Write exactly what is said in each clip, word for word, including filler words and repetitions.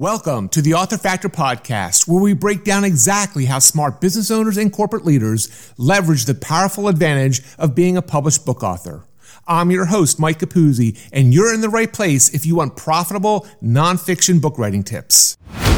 Welcome to the Author Factor Podcast, where we break down exactly how smart business owners and corporate leaders leverage the powerful advantage of being a published book author. I'm your host, Mike Capuzzi, and you're in the right place if you want profitable nonfiction book writing tips.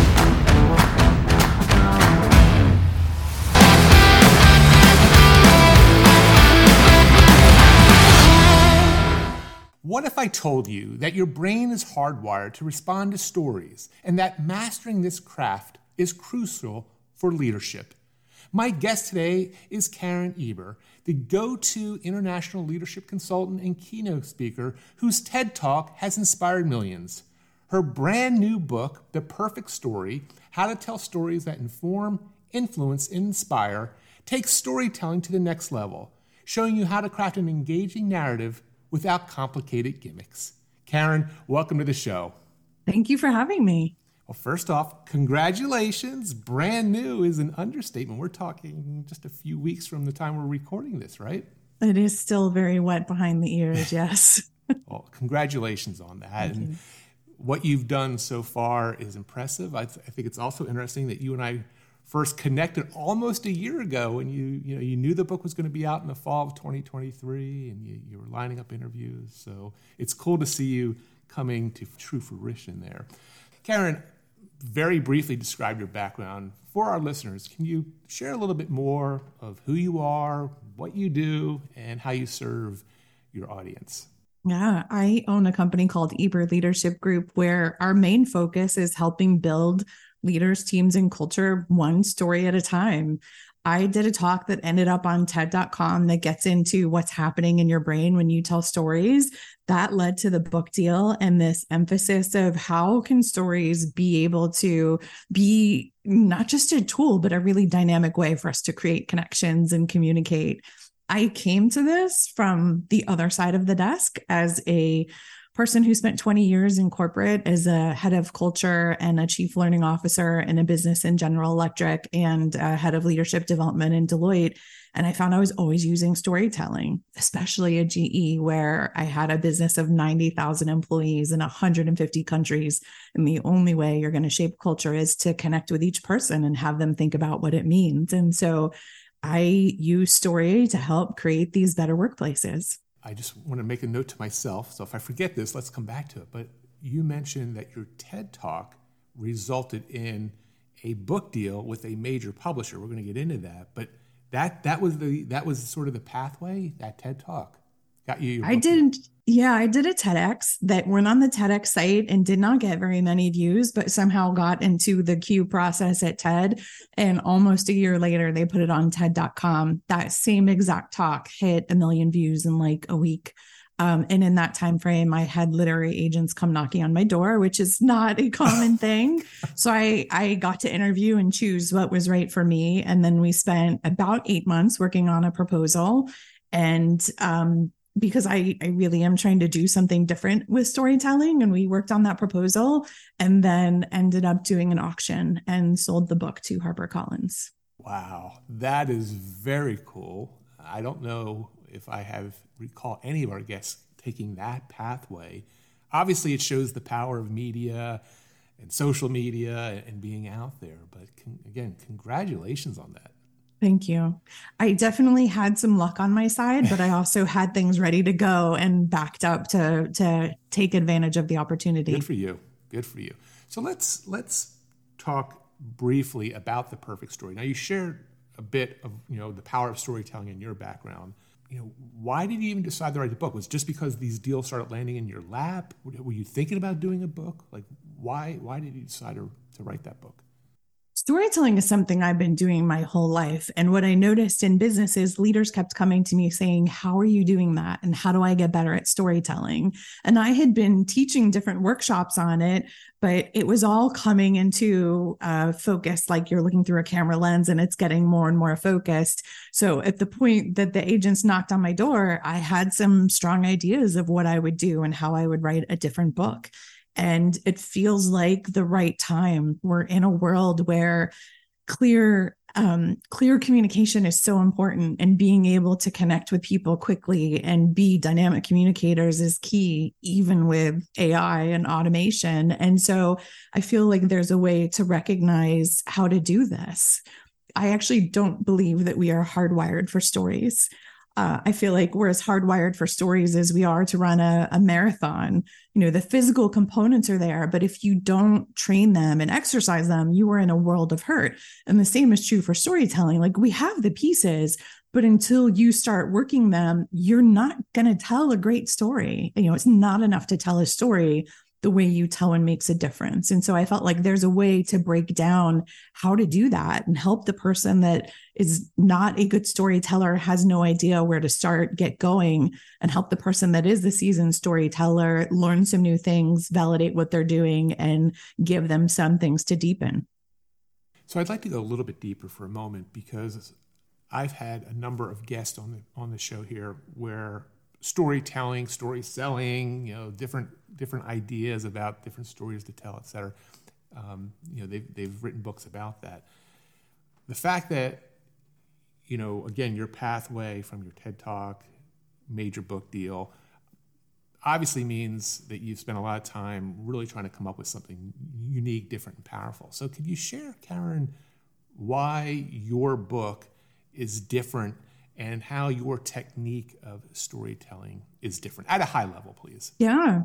What if I told you that your brain is hardwired to respond to stories and that mastering this craft is crucial for leadership? My guest today is Karen Eber, the go-to international leadership consultant and keynote speaker whose TED Talk has inspired millions. Her brand new book, The Perfect Story, How to Tell Stories That Inform, Influence, and Inspire, takes storytelling to the next level, showing you how to craft an engaging narrative without complicated gimmicks. Karen, welcome to the show. Thank you for having me. Well, first off, congratulations. Brand new is an understatement. We're talking just a few weeks from the time we're recording this, right? It is still very wet behind the ears, yes. Well, congratulations on that. Thank and you. What you've done so far is impressive. I, th- I think it's also interesting that you and I first connected almost a year ago, and you you know you knew the book was going to be out in the fall of twenty twenty-three, and you, you were lining up interviews. So it's cool to see you coming to true fruition there. Karen, very briefly describe your background for our listeners. Can you share a little bit more of who you are, what you do, and how you serve your audience? Yeah, I own a company called Eber Leadership Group, where our main focus is helping build leaders, teams, and culture one story at a time. I did a talk that ended up on TED dot com that gets into what's happening in your brain when you tell stories. That led to the book deal and this emphasis of how can stories be able to be not just a tool, but a really dynamic way for us to create connections and communicate. I came to this from the other side of the desk as a person who spent twenty years in corporate as a head of culture and a chief learning officer in a business in General Electric and a head of leadership development in Deloitte. And I found I was always using storytelling, especially at G E, where I had a business of ninety thousand employees in one hundred fifty countries. And the only way you're going to shape culture is to connect with each person and have them think about what it means. And so I use story to help create these better workplaces. I just want to make a note to myself, so if I forget this, let's come back to it. But you mentioned that your TED Talk resulted in a book deal with a major publisher. We're going to get into that, but that that was the that was sort of the pathway. That TED Talk got you. Your I didn't. Yeah, I did a TEDx that went on the TEDx site and did not get very many views, but somehow got into the queue process at TED. And almost a year later, they put it on TED dot com. That same exact talk hit a million views in like a week. Um, and in that time frame, I had literary agents come knocking on my door, which is not a common thing. So I, I got to interview and choose what was right for me. And then we spent about eight months working on a proposal. And um, because I, I really am trying to do something different with storytelling. And we worked on that proposal and then ended up doing an auction and sold the book to HarperCollins. Wow, that is very cool. I don't know if I have recall any of our guests taking that pathway. Obviously, it shows the power of media and social media and being out there. But con- again, congratulations on that. Thank you. I definitely had some luck on my side, but I also had things ready to go and backed up to to take advantage of the opportunity. Good for you. Good for you. So let's let's talk briefly about The Perfect Story. Now, you shared a bit of, you know, the power of storytelling in your background. You know, why did you even decide to write a book? Was it just because these deals started landing in your lap? Were you thinking about doing a book? Like, why why did you decide to, to write that book? Storytelling is something I've been doing my whole life. And what I noticed in business is leaders kept coming to me saying, how are you doing that? And how do I get better at storytelling? And I had been teaching different workshops on it, but it was all coming into uh, focus, like you're looking through a camera lens and it's getting more and more focused. So at the point that the agents knocked on my door, I had some strong ideas of what I would do and how I would write a different book. And it feels like the right time. We're in a world where clear Um, clear communication is so important, and being able to connect with people quickly and be dynamic communicators is key, even with A I and automation. And so I feel like there's a way to recognize how to do this. I actually don't believe that we are hardwired for stories. Uh, I feel like we're as hardwired for stories as we are to run a, a marathon. You know, the physical components are there, but if you don't train them and exercise them, you are in a world of hurt. And the same is true for storytelling. Like, we have the pieces, but until you start working them, you're not going to tell a great story. You know, it's not enough to tell a story. The way you tell one makes a difference. And so I felt like there's a way to break down how to do that and help the person that is not a good storyteller, has no idea where to start, get going, and help the person that is the seasoned storyteller learn some new things, validate what they're doing, and give them some things to deepen. So I'd like to go a little bit deeper for a moment, because I've had a number of guests on the on the show here where storytelling, story selling, you know, different different ideas about different stories to tell, et cetera. Um, you know, they've they've written books about that. The fact that, you know, again, your pathway from your TED Talk, major book deal, obviously means that you've spent a lot of time really trying to come up with something unique, different, and powerful. So could you share, Karen, why your book is different and how your technique of storytelling is different at a high level, please? Yeah,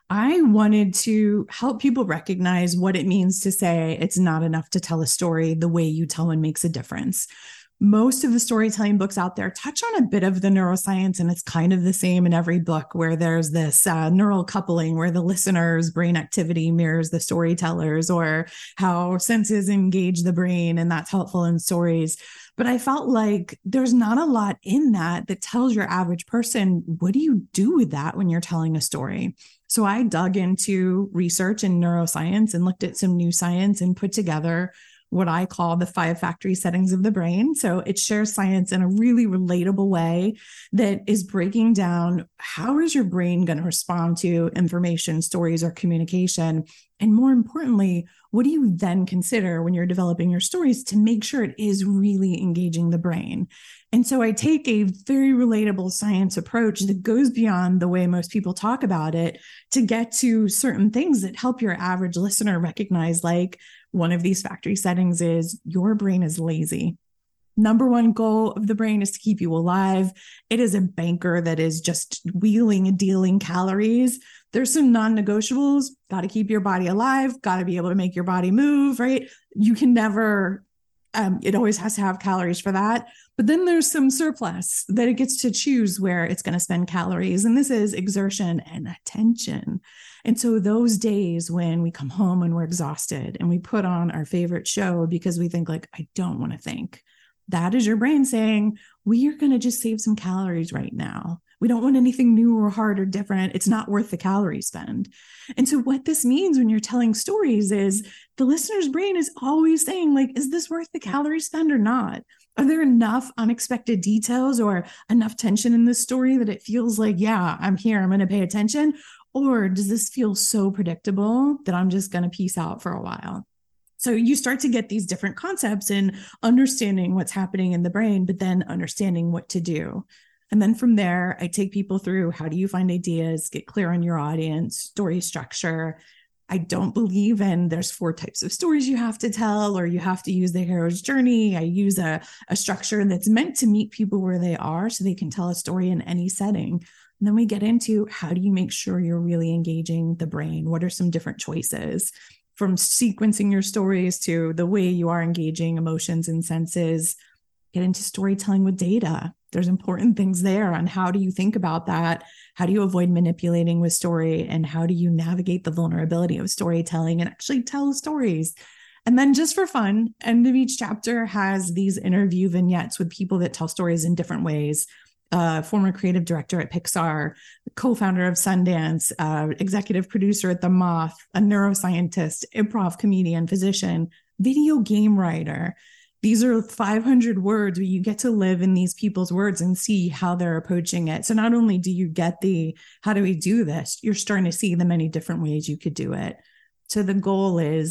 I wanted to help people recognize what it means to say it's not enough to tell a story. The way you tell one makes a difference. Most of the storytelling books out there touch on a bit of the neuroscience, and it's kind of the same in every book, where there's this uh, neural coupling where the listener's brain activity mirrors the storyteller's, or how senses engage the brain, and that's helpful in stories. But I felt like there's not a lot in that that tells your average person, what do you do with that when you're telling a story? So I dug into research in neuroscience and looked at some new science and put together what I call the five factory settings of the brain. So it shares science in a really relatable way that is breaking down how is your brain going to respond to information, stories, or communication. And more importantly, what do you then consider when you're developing your stories to make sure it is really engaging the brain? And so I take a very relatable science approach that goes beyond the way most people talk about it to get to certain things that help your average listener recognize, like, one of these factory settings is your brain is lazy. Number one goal of the brain is to keep you alive. It is a banker that is just wheeling and dealing calories. There's some non-negotiables. Got to keep your body alive. Got to be able to make your body move, right? You can never, um, it always has to have calories for that. But then there's some surplus that it gets to choose where it's going to spend calories. And this is exertion and attention. And so those days when we come home and we're exhausted and we put on our favorite show because we think, like, I don't want to think, that is your brain saying, we are going to just save some calories right now. We don't want anything new or hard or different. It's not worth the calorie spend. And so what this means when you're telling stories is the listener's brain is always saying, like, is this worth the calorie spend or not? Are there enough unexpected details or enough tension in this story that it feels like, yeah, I'm here, I'm going to pay attention? Or does this feel so predictable that I'm just going to peace out for a while? So you start to get these different concepts in understanding what's happening in the brain, but then understanding what to do. And then from there, I take people through, how do you find ideas, get clear on your audience, story structure. I don't believe in there's four types of stories you have to tell, or you have to use the hero's journey. I use a, a structure that's meant to meet people where they are so they can tell a story in any setting. And then we get into, how do you make sure you're really engaging the brain? What are some different choices? From sequencing your stories to the way you are engaging emotions and senses. Get into storytelling with data. There's important things there on how do you think about that? How do you avoid manipulating with story? And how do you navigate the vulnerability of storytelling and actually tell stories? And then, just for fun, end of each chapter has these interview vignettes with people that tell stories in different ways. Uh, former creative director at Pixar, co-founder of Sundance, uh, executive producer at The Moth, a neuroscientist, improv comedian, physician, video game writer. These are five hundred words where you get to live in these people's words and see how they're approaching it. So not only do you get the, how do we do this? You're starting to see the many different ways you could do it. So the goal is,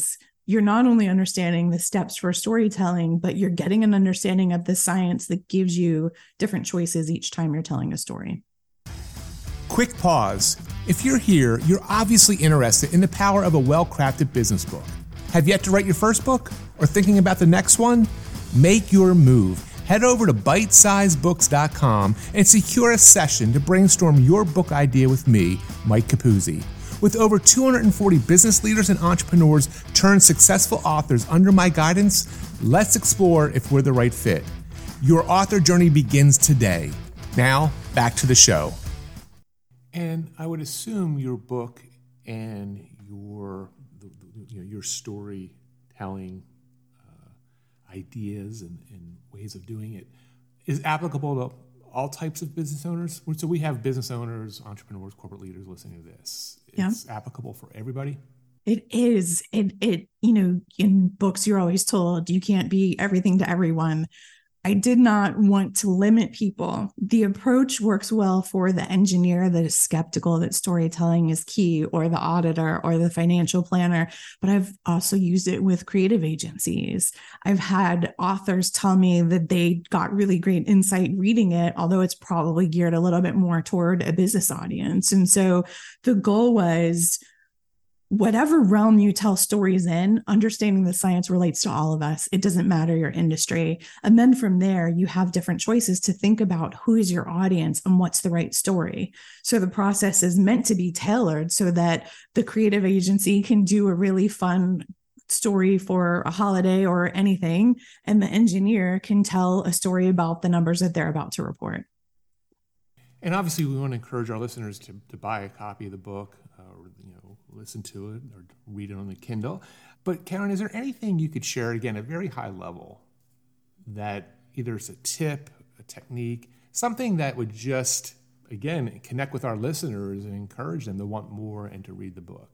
you're not only understanding the steps for storytelling, but you're getting an understanding of the science that gives you different choices each time you're telling a story. Quick pause. If you're here, you're obviously interested in the power of a well-crafted business book. Have yet to write your first book or thinking about the next one? Make your move. Head over to bite size books dot com and secure a session to brainstorm your book idea with me, Mike Capuzzi. With over two hundred forty business leaders and entrepreneurs turned successful authors under my guidance, let's explore if we're the right fit. Your author journey begins today. Now, back to the show. And I would assume your book and your you know, your storytelling uh, ideas and, and ways of doing it is applicable to all types of business owners. So we have business owners, entrepreneurs, corporate leaders listening to this. It's yeah. applicable for everybody. It is. It, it, you know, in books, you're always told you can't be everything to everyone. I did not want to limit people. The approach works well for the engineer that is skeptical that storytelling is key, or the auditor or the financial planner, but I've also used it with creative agencies. I've had authors tell me that they got really great insight reading it, although it's probably geared a little bit more toward a business audience. And so the goal was, whatever realm you tell stories in, understanding the science relates to all of us. It doesn't matter your industry. And then from there, you have different choices to think about who is your audience and what's the right story. So the process is meant to be tailored so that the creative agency can do a really fun story for a holiday or anything, and the engineer can tell a story about the numbers that they're about to report. And obviously, we want to encourage our listeners to, to buy a copy of the book, uh, or you know, listen to it, or read it on the Kindle. But Karen, is there anything you could share, again, at a very high level, that either is a tip, a technique, something that would just, again, connect with our listeners and encourage them to want more and to read the book?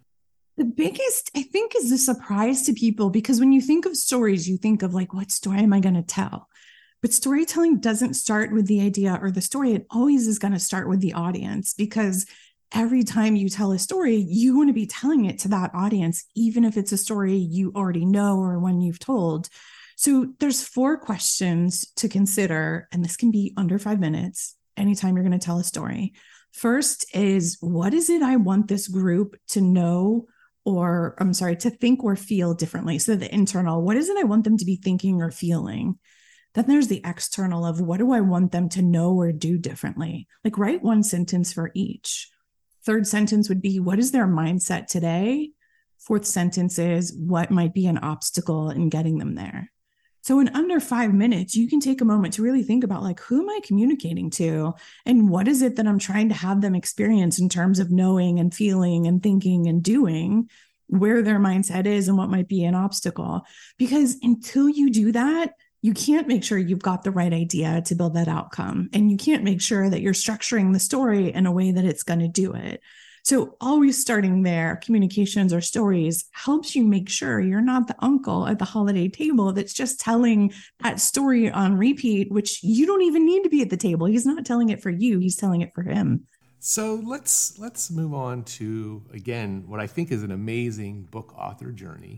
The biggest, I think, is the surprise to people, because when you think of stories, you think of like, what story am I going to tell? But storytelling doesn't start with the idea or the story. It always is going to start with the audience, because every time you tell a story, you want to be telling it to that audience, even if it's a story you already know or one you've told. So there's four questions to consider, and this can be under five minutes anytime you're going to tell a story. First is, what is it I want this group to know, or I'm sorry, to think or feel differently? So the internal, what is it I want them to be thinking or feeling? Then there's the external of, what do I want them to know or do differently? Like, write one sentence for each. Third sentence would be, what is their mindset today? Fourth sentence is, what might be an obstacle in getting them there? So in under five minutes, you can take a moment to really think about, like, who am I communicating to? And what is it that I'm trying to have them experience in terms of knowing and feeling and thinking and doing, where their mindset is and what might be an obstacle? Because until you do that, you can't make sure you've got the right idea to build that outcome. And you can't make sure that you're structuring the story in a way that it's going to do it. So always starting there, communications or stories, helps you make sure you're not the uncle at the holiday table that's just telling that story on repeat, which you don't even need to be at the table. He's not telling it for you. He's telling it for him. So let's let's move on to, again, what I think is an amazing book author journey.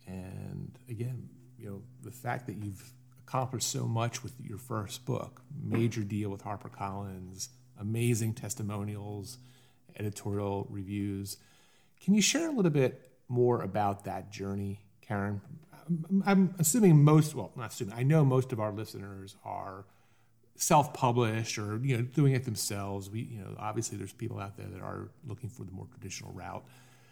And again, you know, the fact that you've accomplished so much with your first book, major deal with HarperCollins, amazing testimonials, editorial reviews. Can you share a little bit more about that journey, Karen? I'm assuming most, well, not assuming, I know most of our listeners are self-published or, you know, doing it themselves. We, you know, obviously there's people out there that are looking for the more traditional route.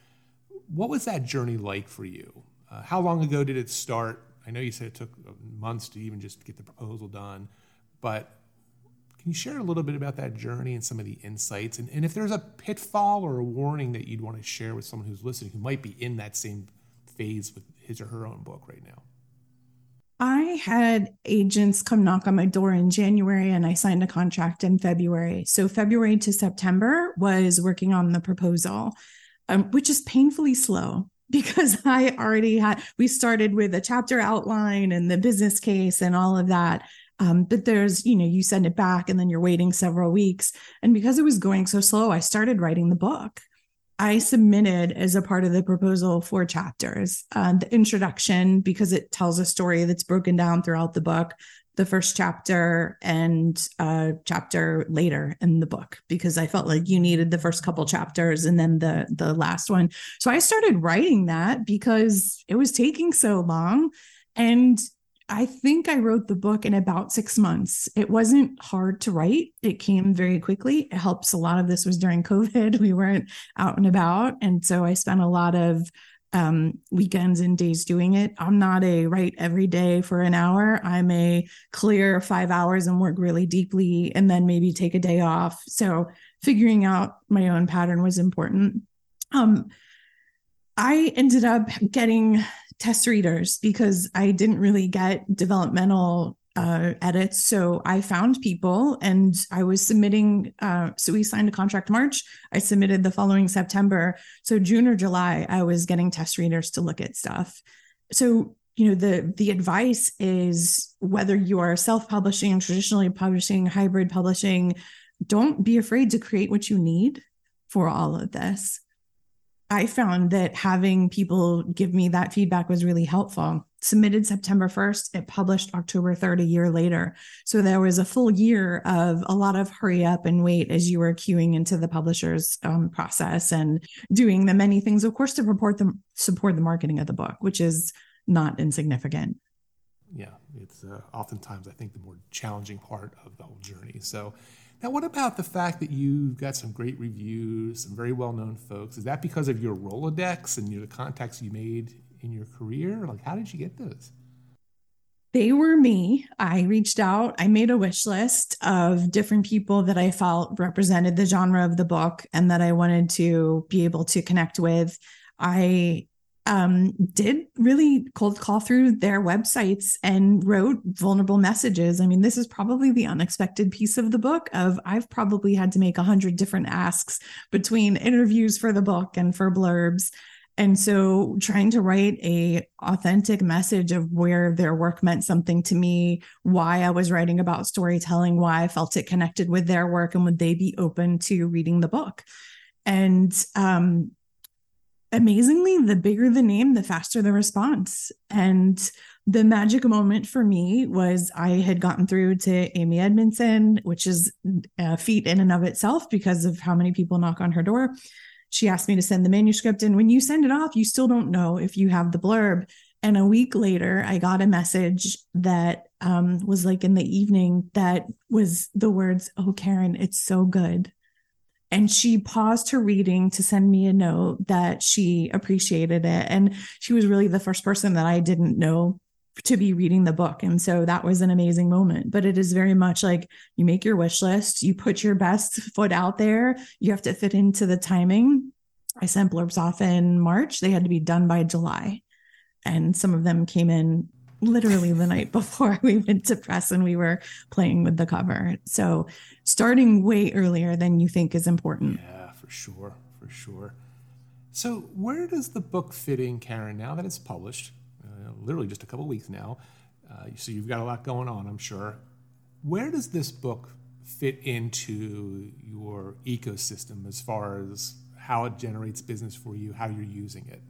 What was that journey like for you? Uh, how long ago did it start? I know you said it took months to even just get the proposal done, but can you share a little bit about that journey and some of the insights? And, and if there's a pitfall or a warning that you'd want to share with someone who's listening who might be in that same phase with his or her own book right now? I had agents come knock on my door in January, and I signed a contract in February. So February to September was working on the proposal, um, which is painfully slow, because I already had, we started with a chapter outline and the business case and all of that. Um, but there's, you know, you send it back and then you're waiting several weeks. And because it was going so slow, I started writing the book. I submitted as a part of the proposal four chapters. Uh, the introduction, because it tells a story that's broken down throughout the book, the first chapter and a chapter later in the book, because I felt like you needed the first couple chapters and then the, the last one. So I started writing that because it was taking so long. And I think I wrote the book in about six months. It wasn't hard to write. It came very quickly. It helps. A lot of this was during COVID. We weren't out and about. And so I spent a lot of um, weekends and days doing it. I'm not a write every day for an hour. I'm a clear five hours and work really deeply and then maybe take a day off. So figuring out my own pattern was important. Um, I ended up getting test readers because I didn't really get developmental uh, edits. So I found people and I was submitting. Uh, so we signed a contract March. I submitted the following September. So June or July, I was getting test readers to look at stuff. So, you know, the, the advice is whether you are self-publishing, traditionally publishing, hybrid publishing, don't be afraid to create what you need for all of this. I found that having people give me that feedback was really helpful. Submitted September first, it published October third, a year later. So there was a full year of a lot of hurry up and wait as you were queuing into the publisher's um, process and doing the many things, of course, to support the, support the marketing of the book, which is not insignificant. Yeah, it's uh, oftentimes, I think, the more challenging part of the whole journey. So now, what about the fact that you've got some great reviews, some very well-known folks? Is that because of your Rolodex and your, the contacts you made in your career? Like, how did you get those? They were me. I reached out. I made a wish list of different people that I felt represented the genre of the book and that I wanted to be able to connect with. I Um, did really cold call through their websites and wrote vulnerable messages. I mean, this is probably the unexpected piece of the book of I've probably had to make a hundred different asks between interviews for the book and for blurbs. And so trying to write a authentic message of where their work meant something to me, why I was writing about storytelling, why I felt it connected with their work, and would they be open to reading the book? And, um, amazingly, the bigger the name, the faster the response. And the magic moment for me was I had gotten through to Amy Edmondson, which is a feat in and of itself because of how many people knock on her door. She asked me to send the manuscript. And when you send it off, you still don't know if you have the blurb. And a week later, I got a message that um, was like in the evening that was the words, "Oh, Karen, it's so good." And she paused her reading to send me a note that she appreciated it. And she was really the first person that I didn't know to be reading the book. And so that was an amazing moment. But it is very much like you make your wish list, you put your best foot out there, you have to fit into the timing. I sent blurbs off in March. They had to be done by July. And some of them came in literally the night before we went to press and we were playing with the cover. So starting way earlier than you think is important. Yeah, for sure, for sure. So where does the book fit in, Karen, now that it's published? Uh, literally just a couple of weeks now. Uh, so you've got a lot going on, I'm sure. Where does this book fit into your ecosystem as far as how it generates business for you, how you're using it?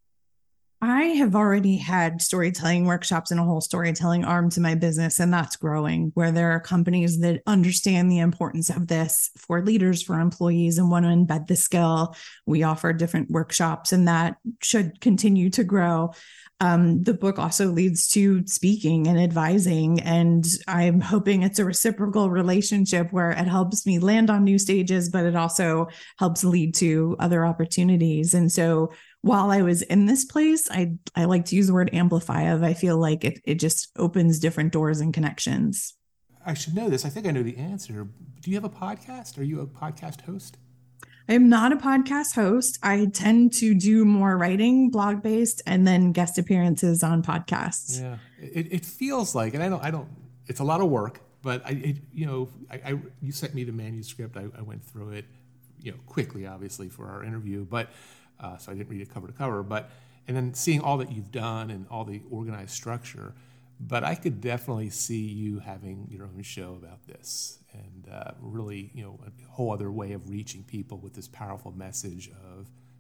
I have already had storytelling workshops and a whole storytelling arm to my business, and that's growing, where there are companies that understand the importance of this for leaders, for employees, and want to embed the skill. We offer different workshops, and that should continue to grow. Um, the book also leads to speaking and advising, and I'm hoping it's a reciprocal relationship where it helps me land on new stages, but it also helps lead to other opportunities. And so while I was in this place, I, I like to use the word amplify of, I feel like it, it just opens different doors and connections. I should know this. I think I know the answer. Do you have a podcast? Are you a podcast host? I am not a podcast host. I tend to do more writing, blog-based, and then guest appearances on podcasts. Yeah, it, it feels like, and I don't, I don't. It's a lot of work, but I, it, you know, I, I you sent me the manuscript. I, I went through it, you know, quickly, obviously, for our interview, but uh, so I didn't read it cover to cover. But and then seeing all that you've done and all the organized structure, but I could definitely see you having your own show about this. And uh, really, you know, a whole other way of reaching people with this powerful message of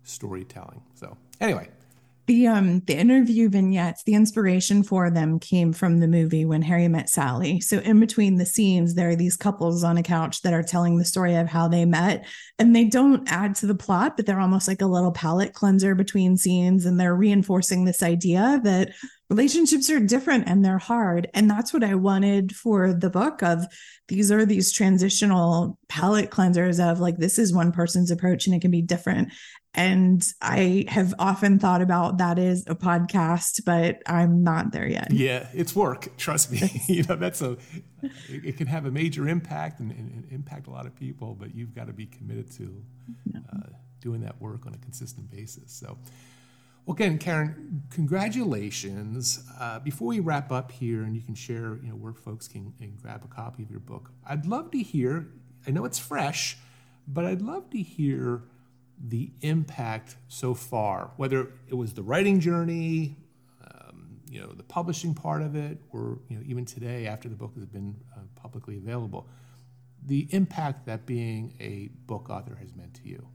storytelling. So anyway. The um the interview vignettes, the inspiration for them came from the movie When Harry Met Sally. So in between the scenes, there are these couples on a couch that are telling the story of how they met, and they don't add to the plot, but they're almost like a little palate cleanser between scenes, and they're reinforcing this idea that relationships are different and they're hard. And that's what I wanted for the book. Of these are these transitional palate cleansers of like, this is one person's approach and it can be different. And I have often thought about that as a podcast, but I'm not there yet. Yeah, it's work. Trust me. you know, that's a, it, it can have a major impact and, and, and impact a lot of people, but you've got to be committed to uh, doing that work on a consistent basis. So, well, again, Karen, congratulations. Uh, before we wrap up here and you can share, you know, where folks can, can grab a copy of your book, I'd love to hear, I know it's fresh, but I'd love to hear the impact so far, whether it was the writing journey, um, you know, the publishing part of it, or, you know, even today after the book has been uh, publicly available, the impact that being a book author has meant to you.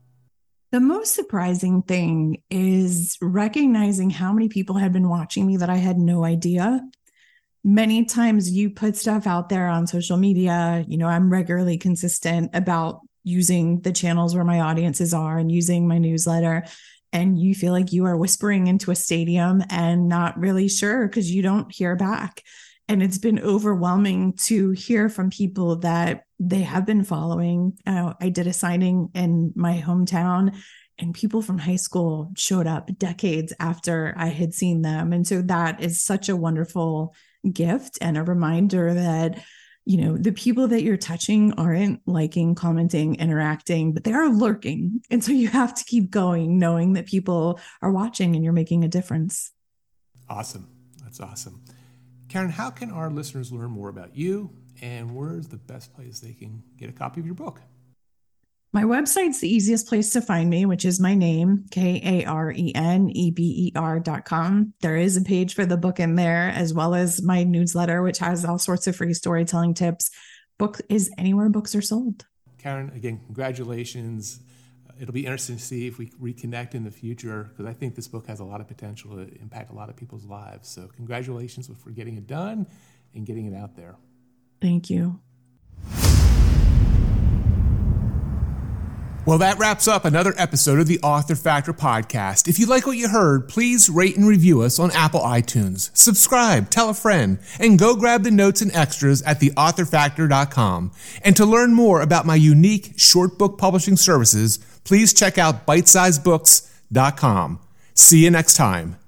The most surprising thing is recognizing how many people had been watching me that I had no idea. Many times you put stuff out there on social media, you know, I'm regularly consistent about using the channels where my audiences are and using my newsletter, and you feel like you are whispering into a stadium and not really sure because you don't hear back. And it's been overwhelming to hear from people that they have been following. Uh, I did a signing in my hometown, and people from high school showed up decades after I had seen them. And so that is such a wonderful gift and a reminder that, you know, the people that you're touching aren't liking, commenting, interacting, but they are lurking. And so you have to keep going, knowing that people are watching and you're making a difference. Awesome. That's awesome. Karen, how can our listeners learn more about you, and where's the best place they can get a copy of your book? My website's the easiest place to find me, which is my name, K A R E N E B E R dot com. There is a page for the book in there, as well as my newsletter, which has all sorts of free storytelling tips. Book is anywhere books are sold. Karen, again, congratulations. It'll be interesting to see if we reconnect in the future, because I think this book has a lot of potential to impact a lot of people's lives. So congratulations for getting it done and getting it out there. Thank you. Well, that wraps up another episode of the Author Factor podcast. If you like what you heard, please rate and review us on Apple iTunes. Subscribe, tell a friend, and go grab the notes and extras at the author factor dot com. And to learn more about my unique short book publishing services, please check out bite size books dot com. See you next time.